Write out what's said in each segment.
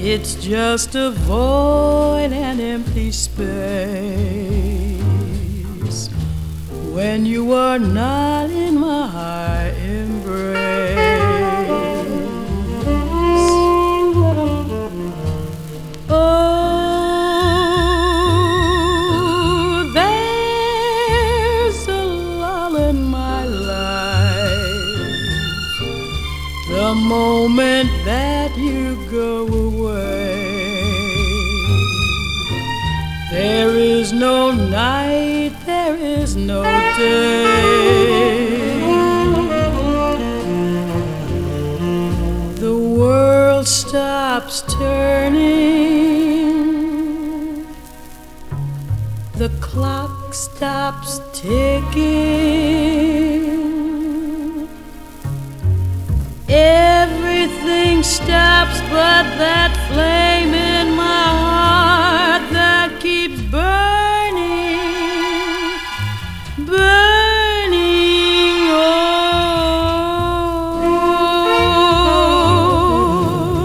It's just a void and empty space when you are not in my embrace. Oh, there's a lull in my life the moment that you go away. There is no night, there is no day. The world stops turning, the clock stops ticking, everything stops but that flame in my heart that keeps burning, burning. Oh,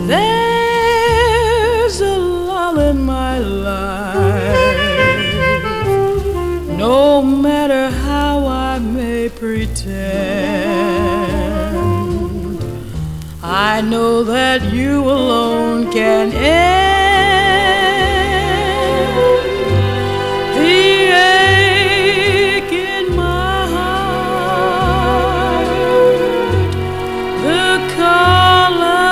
there's a lull in my life, no matter how I may pretend. I know that you alone can end